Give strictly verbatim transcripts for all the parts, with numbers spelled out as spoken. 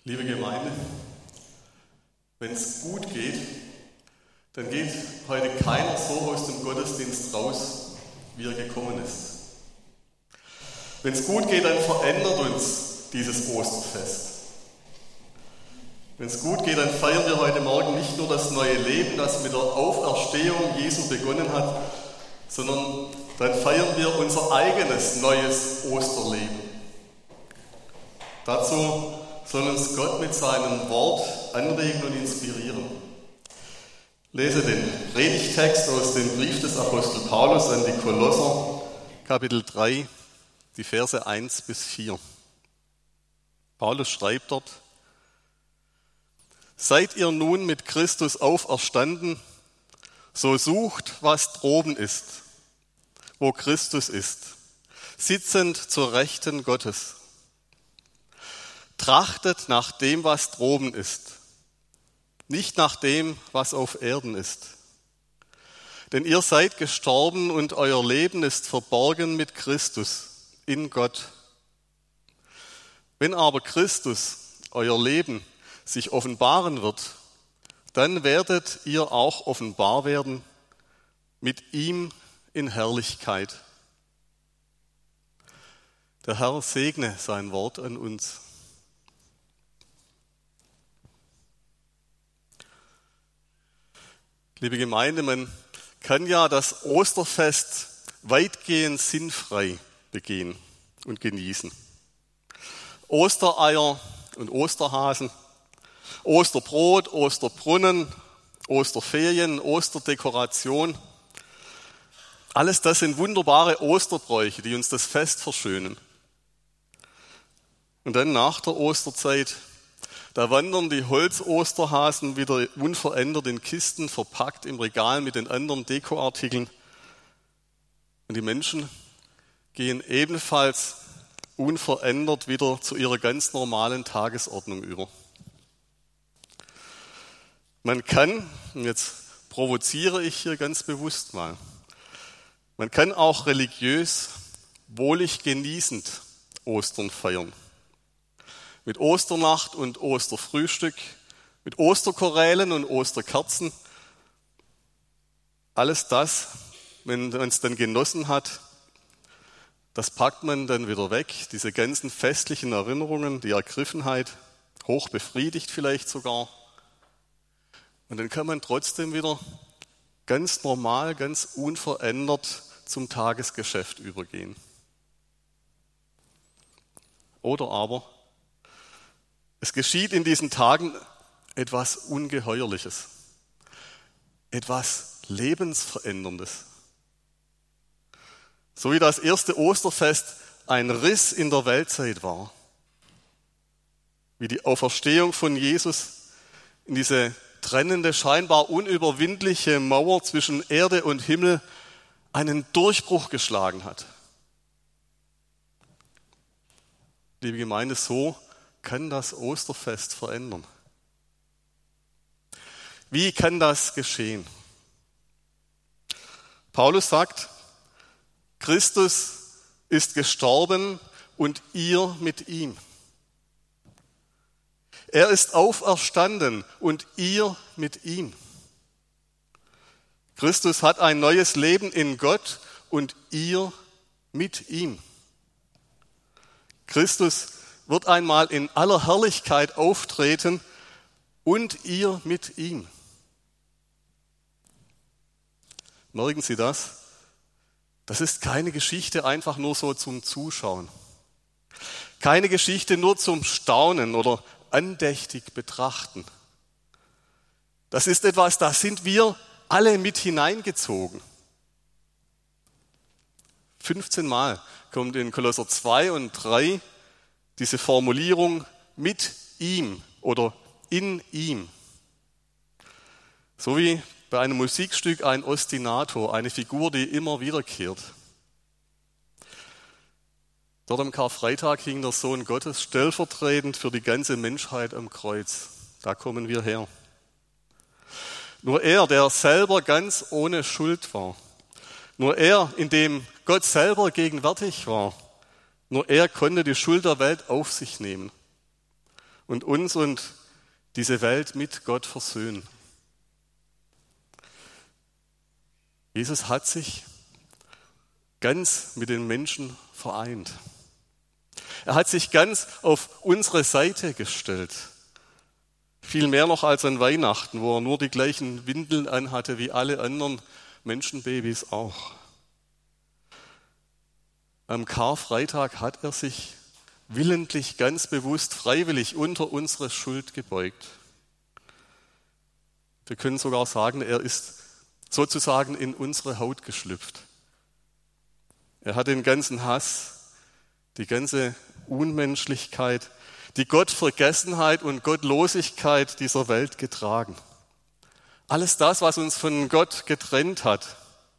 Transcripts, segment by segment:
Liebe Gemeinde, wenn es gut geht, dann geht heute keiner so aus dem Gottesdienst raus, wie er gekommen ist. Wenn es gut geht, dann verändert uns dieses Osterfest. Wenn es gut geht, dann feiern wir heute Morgen nicht nur das neue Leben, das mit der Auferstehung Jesu begonnen hat, sondern dann feiern wir unser eigenes neues Osterleben. Dazu soll uns Gott mit seinem Wort anregen und inspirieren. Lese den Predigtext aus dem Brief des Apostel Paulus an die Kolosser, Kapitel drei, die Verse eins bis vier. Paulus schreibt dort: Seid ihr nun mit Christus auferstanden, so sucht, was droben ist, wo Christus ist, sitzend zur Rechten Gottes. Trachtet nach dem, was droben ist, nicht nach dem, was auf Erden ist. Denn ihr seid gestorben und euer Leben ist verborgen mit Christus in Gott. Wenn aber Christus, euer Leben, sich offenbaren wird, dann werdet ihr auch offenbar werden mit ihm in Herrlichkeit. Der Herr segne sein Wort an uns. Liebe Gemeinde, man kann ja das Osterfest weitgehend sinnfrei begehen und genießen. Ostereier und Osterhasen, Osterbrot, Osterbrunnen, Osterferien, Osterdekoration. Alles das sind wunderbare Osterbräuche, die uns das Fest verschönen. Und dann nach der Osterzeit, da wandern die Holzosterhasen wieder unverändert in Kisten, verpackt im Regal mit den anderen Dekoartikeln. Und die Menschen gehen ebenfalls unverändert wieder zu ihrer ganz normalen Tagesordnung über. Man kann, und jetzt provoziere ich hier ganz bewusst mal, man kann auch religiös, wohlig genießend Ostern feiern. Mit Osternacht und Osterfrühstück, mit Osterchorälen und Osterkerzen. Alles das, wenn man es dann genossen hat, das packt man dann wieder weg. Diese ganzen festlichen Erinnerungen, die Ergriffenheit, hoch befriedigt vielleicht sogar. Und dann kann man trotzdem wieder ganz normal, ganz unverändert zum Tagesgeschäft übergehen. Oder aber es geschieht in diesen Tagen etwas Ungeheuerliches, etwas Lebensveränderndes. So wie das erste Osterfest ein Riss in der Weltzeit war, wie die Auferstehung von Jesus in diese trennende, scheinbar unüberwindliche Mauer zwischen Erde und Himmel einen Durchbruch geschlagen hat. Liebe Gemeinde, so kann das Osterfest verändern. Wie kann das geschehen? Paulus sagt, Christus ist gestorben und ihr mit ihm. Er ist auferstanden und ihr mit ihm. Christus hat ein neues Leben in Gott und ihr mit ihm. Christus wird einmal in aller Herrlichkeit auftreten und ihr mit ihm. Merken Sie das? Das ist keine Geschichte einfach nur so zum Zuschauen. Keine Geschichte nur zum Staunen oder andächtig betrachten. Das ist etwas, da sind wir alle mit hineingezogen. fünfzehn Mal kommt in Kolosser zwei und drei diese Formulierung mit ihm oder in ihm. So wie bei einem Musikstück ein Ostinato, eine Figur, die immer wiederkehrt. Dort am Karfreitag hing der Sohn Gottes stellvertretend für die ganze Menschheit am Kreuz. Da kommen wir her. Nur er, der selber ganz ohne Schuld war, nur er, in dem Gott selber gegenwärtig war, nur er konnte die Schuld der Welt auf sich nehmen und uns und diese Welt mit Gott versöhnen. Jesus hat sich ganz mit den Menschen vereint. Er hat sich ganz auf unsere Seite gestellt. Viel mehr noch als an Weihnachten, wo er nur die gleichen Windeln anhatte wie alle anderen Menschenbabys auch. Am Karfreitag hat er sich willentlich, ganz bewusst, freiwillig unter unsere Schuld gebeugt. Wir können sogar sagen, er ist sozusagen in unsere Haut geschlüpft. Er hat den ganzen Hass, die ganze Unmenschlichkeit, die Gottvergessenheit und Gottlosigkeit dieser Welt getragen. Alles das, was uns von Gott getrennt hat.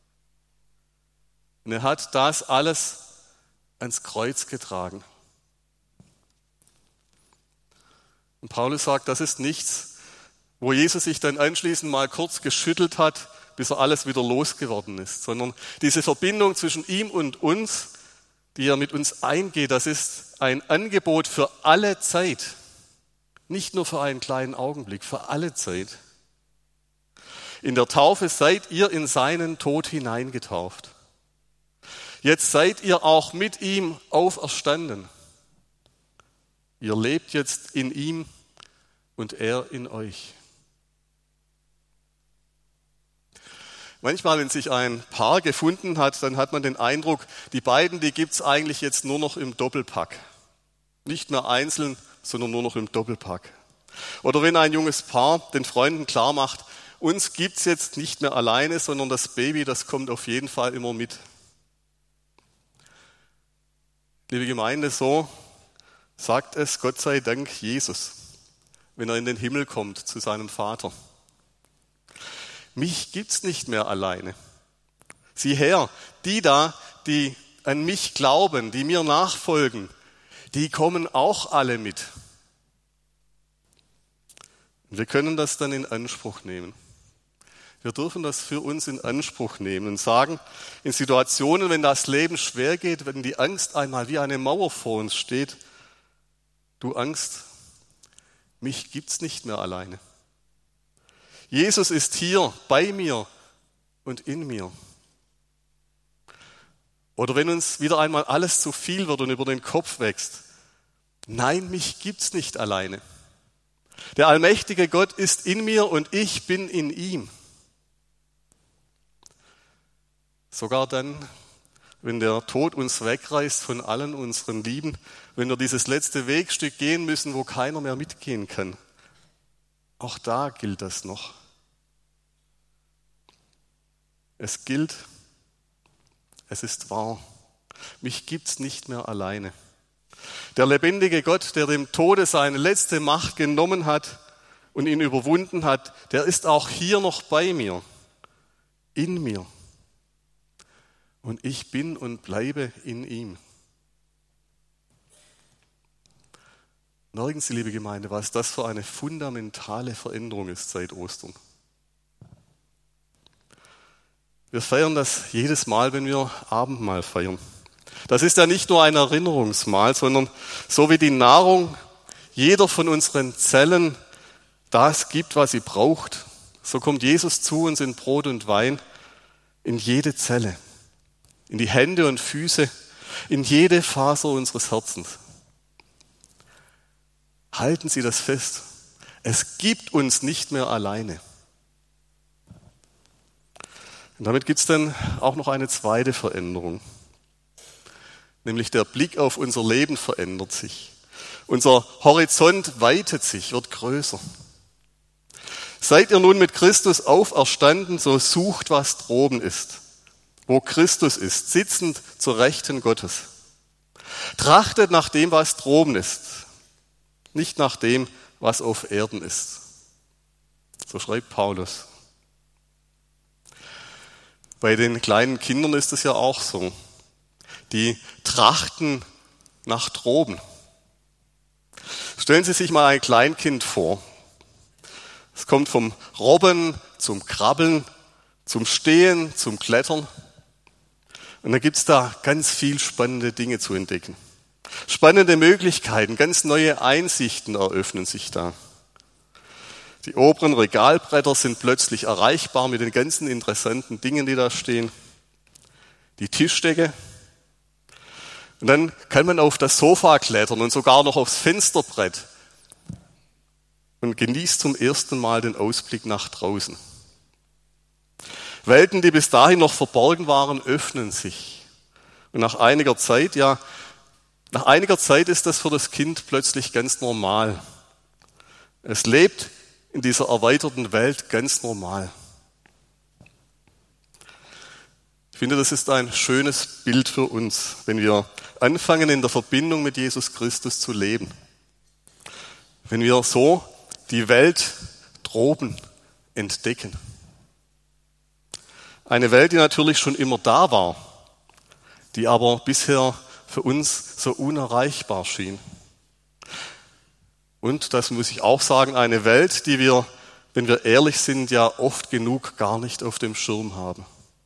Und er hat das alles ans Kreuz getragen. Und Paulus sagt, das ist nichts, wo Jesus sich dann anschließend mal kurz geschüttelt hat, bis er alles wieder losgeworden ist, sondern diese Verbindung zwischen ihm und uns, die er mit uns eingeht, das ist ein Angebot für alle Zeit. Nicht nur für einen kleinen Augenblick, für alle Zeit. In der Taufe seid ihr in seinen Tod hineingetauft. Jetzt seid ihr auch mit ihm auferstanden. Ihr lebt jetzt in ihm und er in euch. Manchmal, wenn sich ein Paar gefunden hat, dann hat man den Eindruck, die beiden, die gibt es eigentlich jetzt nur noch im Doppelpack. Nicht mehr einzeln, sondern nur noch im Doppelpack. Oder wenn ein junges Paar den Freunden klar macht, uns gibt es jetzt nicht mehr alleine, sondern das Baby, das kommt auf jeden Fall immer mit. Liebe Gemeinde, so sagt es Gott sei Dank Jesus, wenn er in den Himmel kommt zu seinem Vater. Mich gibt's nicht mehr alleine. Sieh her, die da, die an mich glauben, die mir nachfolgen, die kommen auch alle mit. Und wir können das dann in Anspruch nehmen. Wir dürfen das für uns in Anspruch nehmen und sagen, in Situationen, wenn das Leben schwer geht, wenn die Angst einmal wie eine Mauer vor uns steht, du Angst, mich gibt's nicht mehr alleine. Jesus ist hier bei mir und in mir. Oder wenn uns wieder einmal alles zu viel wird und über den Kopf wächst, nein, mich gibt's nicht alleine. Der allmächtige Gott ist in mir und ich bin in ihm. Sogar dann, wenn der Tod uns wegreißt von allen unseren Lieben, wenn wir dieses letzte Wegstück gehen müssen, wo keiner mehr mitgehen kann. Auch da gilt das noch. Es gilt, es ist wahr. Mich gibt's nicht mehr alleine. Der lebendige Gott, der dem Tode seine letzte Macht genommen hat und ihn überwunden hat, der ist auch hier noch bei mir, in mir. Und ich bin und bleibe in ihm. Merken Sie, liebe Gemeinde, was das für eine fundamentale Veränderung ist seit Ostern. Wir feiern das jedes Mal, wenn wir Abendmahl feiern. Das ist ja nicht nur ein Erinnerungsmahl, sondern so wie die Nahrung jeder von unseren Zellen das gibt, was sie braucht, so kommt Jesus zu uns in Brot und Wein in jede Zelle, in die Hände und Füße, in jede Faser unseres Herzens. Halten Sie das fest. Es gibt uns nicht mehr alleine. Und damit gibt es dann auch noch eine zweite Veränderung. Nämlich der Blick auf unser Leben verändert sich. Unser Horizont weitet sich, wird größer. Seid ihr nun mit Christus auferstanden, so sucht, was droben ist, wo Christus ist, sitzend zur Rechten Gottes. Trachtet nach dem, was droben ist, nicht nach dem, was auf Erden ist. So schreibt Paulus. Bei den kleinen Kindern ist es ja auch so. Die trachten nach droben. Stellen Sie sich mal ein Kleinkind vor. Es kommt vom Robben zum Krabbeln, zum Stehen, zum Klettern. Und dann gibt es da ganz viel spannende Dinge zu entdecken. Spannende Möglichkeiten, ganz neue Einsichten eröffnen sich da. Die oberen Regalbretter sind plötzlich erreichbar mit den ganzen interessanten Dingen, die da stehen. Die Tischdecke. Und dann kann man auf das Sofa klettern und sogar noch aufs Fensterbrett und genießt zum ersten Mal den Ausblick nach draußen. Welten, die bis dahin noch verborgen waren, öffnen sich. Und nach einiger Zeit, ja, nach einiger Zeit ist das für das Kind plötzlich ganz normal. Es lebt in dieser erweiterten Welt ganz normal. Ich finde, das ist ein schönes Bild für uns, wenn wir anfangen, in der Verbindung mit Jesus Christus zu leben. Wenn wir so die Welt droben entdecken. Eine Welt, die natürlich schon immer da war, die aber bisher für uns so unerreichbar schien. Und, das muss ich auch sagen, eine Welt, die wir, wenn wir ehrlich sind, ja oft genug gar nicht auf dem Schirm haben.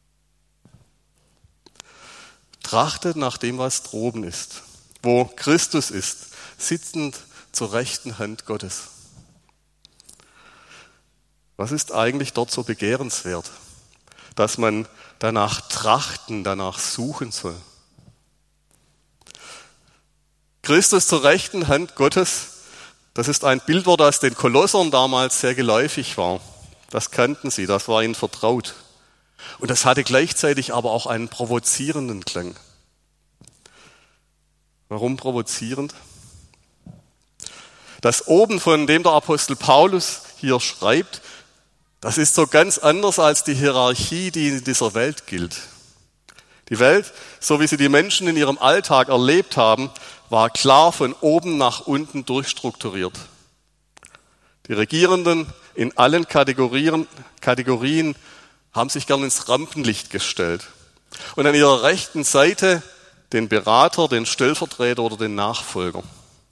Trachtet nach dem, was droben ist, wo Christus ist, sitzend zur rechten Hand Gottes. Was ist eigentlich dort so begehrenswert, dass man danach trachten, danach suchen soll? Christus zur rechten Hand Gottes, das ist ein Bildwort, das den Kolossern damals sehr geläufig war. Das kannten sie, das war ihnen vertraut. Und das hatte gleichzeitig aber auch einen provozierenden Klang. Warum provozierend? Das oben, von dem der Apostel Paulus hier schreibt, das ist so ganz anders als die Hierarchie, die in dieser Welt gilt. Die Welt, so wie sie die Menschen in ihrem Alltag erlebt haben, war klar von oben nach unten durchstrukturiert. Die Regierenden in allen Kategorien, Kategorien haben sich gern ins Rampenlicht gestellt. Und an ihrer rechten Seite den Berater, den Stellvertreter oder den Nachfolger.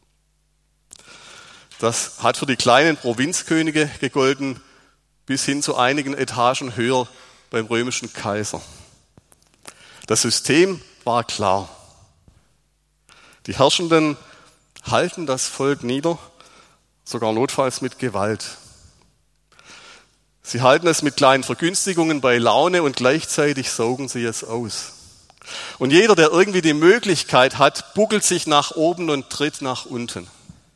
Das hat für die kleinen Provinzkönige gegolten, bis hin zu einigen Etagen höher beim römischen Kaiser. Das System war klar. Die Herrschenden halten das Volk nieder, sogar notfalls mit Gewalt. Sie halten es mit kleinen Vergünstigungen bei Laune und gleichzeitig saugen sie es aus. Und jeder, der irgendwie die Möglichkeit hat, buckelt sich nach oben und tritt nach unten.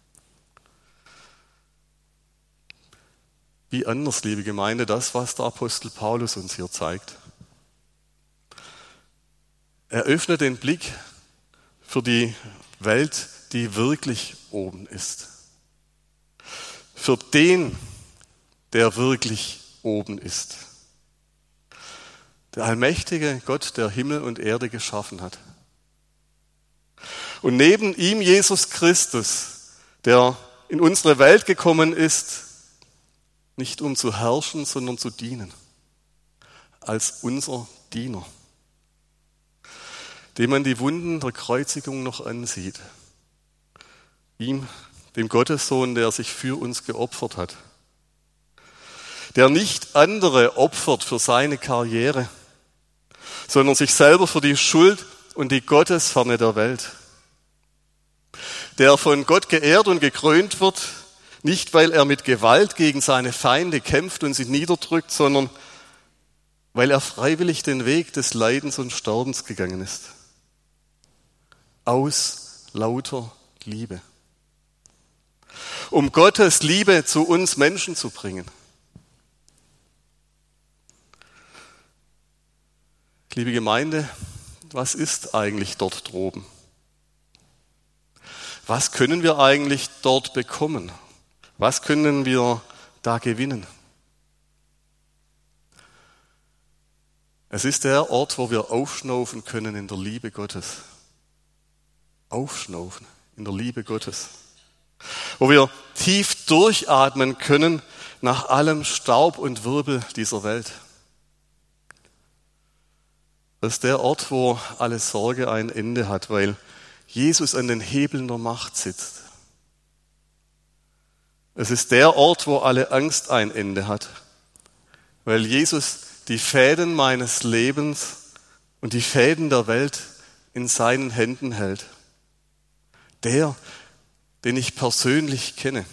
Wie anders, liebe Gemeinde, das, was der Apostel Paulus uns hier zeigt. Er öffnet den Blick für die Welt, die wirklich oben ist. Für den, der wirklich oben ist. Der allmächtige Gott, der Himmel und Erde geschaffen hat. Und neben ihm Jesus Christus, der in unsere Welt gekommen ist, nicht um zu herrschen, sondern zu dienen. Als unser Diener. Dem man die Wunden der Kreuzigung noch ansieht. Ihm, dem Gottessohn, der sich für uns geopfert hat. Der nicht andere opfert für seine Karriere, sondern sich selber für die Schuld und die Gottesferne der Welt. Der von Gott geehrt und gekrönt wird, nicht weil er mit Gewalt gegen seine Feinde kämpft und sie niederdrückt, sondern weil er freiwillig den Weg des Leidens und Sterbens gegangen ist. Aus lauter Liebe. Um Gottes Liebe zu uns Menschen zu bringen. Liebe Gemeinde, was ist eigentlich dort droben? Was können wir eigentlich dort bekommen? Was können wir da gewinnen? Es ist der Ort, wo wir aufschnaufen können in der Liebe Gottes. Aufschnaufen in der Liebe Gottes. Wo wir tief durchatmen können nach allem Staub und Wirbel dieser Welt. Das ist der Ort, wo alle Sorge ein Ende hat, weil Jesus an den Hebeln der Macht sitzt. Es ist der Ort, wo alle Angst ein Ende hat, weil Jesus die Fäden meines Lebens und die Fäden der Welt in seinen Händen hält. Der, den ich persönlich kenne.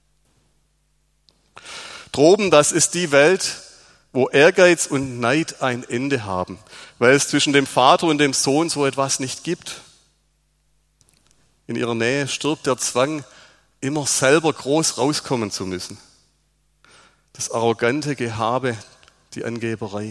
Droben, das ist die Welt, wo Ehrgeiz und Neid ein Ende haben, weil es zwischen dem Vater und dem Sohn so etwas nicht gibt. In ihrer Nähe stirbt der Zwang, immer selber groß rauskommen zu müssen. Das arrogante Gehabe, die Angeberei.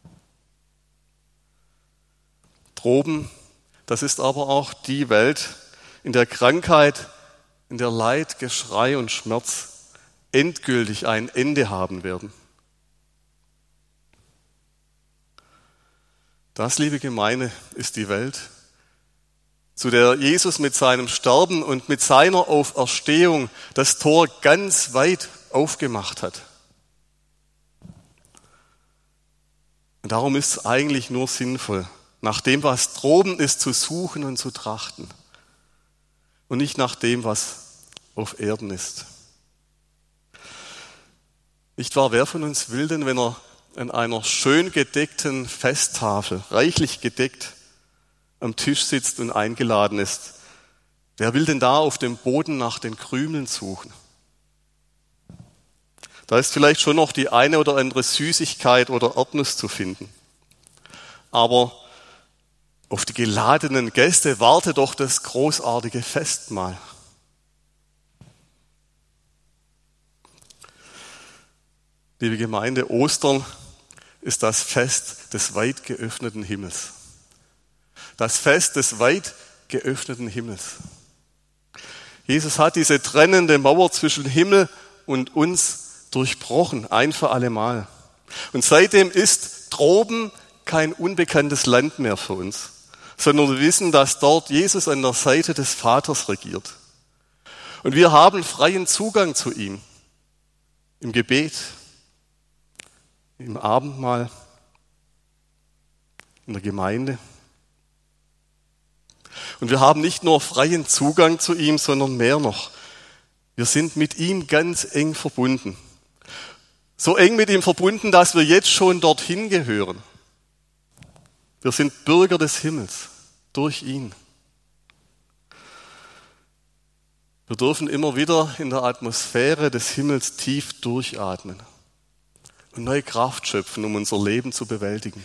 Droben, das ist aber auch die Welt, in der Krankheit, in der Leid, Geschrei und Schmerz endgültig ein Ende haben werden. Das, liebe Gemeinde, ist die Welt, zu der Jesus mit seinem Sterben und mit seiner Auferstehung das Tor ganz weit aufgemacht hat. Und darum ist es eigentlich nur sinnvoll, nach dem, was droben ist, zu suchen und zu trachten und nicht nach dem, was auf Erden ist. Nicht wahr, wer von uns will denn, wenn er an einer schön gedeckten Festtafel, reichlich gedeckt, am Tisch sitzt und eingeladen ist, wer will denn da auf dem Boden nach den Krümeln suchen? Da ist vielleicht schon noch die eine oder andere Süßigkeit oder Erdnuss zu finden. Aber auf die geladenen Gäste warte doch das großartige Festmahl. Liebe Gemeinde, Ostern ist das Fest des weit geöffneten Himmels. Das Fest des weit geöffneten Himmels. Jesus hat diese trennende Mauer zwischen Himmel und uns durchbrochen, ein für alle Mal. Und seitdem ist droben kein unbekanntes Land mehr für uns, sondern wir wissen, dass dort Jesus an der Seite des Vaters regiert. Und wir haben freien Zugang zu ihm im Gebet, im Abendmahl, in der Gemeinde. Und wir haben nicht nur freien Zugang zu ihm, sondern mehr noch. Wir sind mit ihm ganz eng verbunden. So eng mit ihm verbunden, dass wir jetzt schon dorthin gehören. Wir sind Bürger des Himmels durch ihn. Wir dürfen immer wieder in der Atmosphäre des Himmels tief durchatmen und neue Kraft schöpfen, um unser Leben zu bewältigen.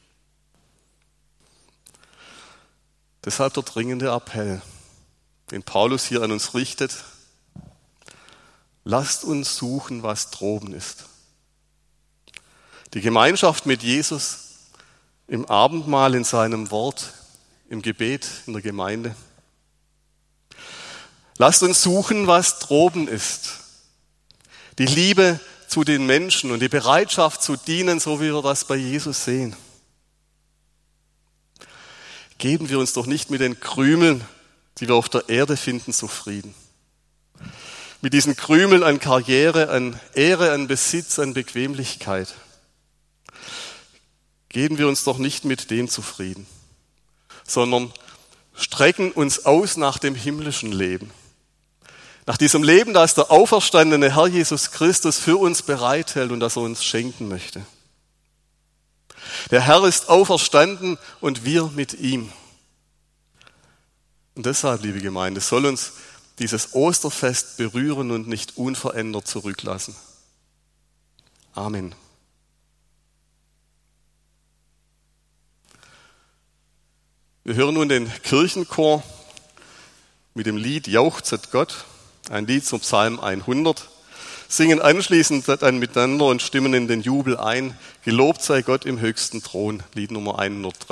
Deshalb der dringende Appell, den Paulus hier an uns richtet: Lasst uns suchen, was droben ist. Die Gemeinschaft mit Jesus im Abendmahl, in seinem Wort, im Gebet, in der Gemeinde. Lasst uns suchen, was droben ist. Die Liebe zu den Menschen und die Bereitschaft zu dienen, so wie wir das bei Jesus sehen. Geben wir uns doch nicht mit den Krümeln, die wir auf der Erde finden, zufrieden. Mit diesen Krümeln an Karriere, an Ehre, an Besitz, an Bequemlichkeit. Geben wir uns doch nicht mit dem zufrieden, sondern strecken uns aus nach dem himmlischen Leben. Nach diesem Leben, das der auferstandene Herr Jesus Christus für uns bereithält und das er uns schenken möchte. Der Herr ist auferstanden und wir mit ihm. Und deshalb, liebe Gemeinde, soll uns dieses Osterfest berühren und nicht unverändert zurücklassen. Amen. Wir hören nun den Kirchenchor mit dem Lied Jauchzet Gott, ein Lied zum Psalm hundert, singen anschließend dann miteinander und stimmen in den Jubel ein. Gelobt sei Gott im höchsten Thron, Lied Nummer hundertdrei.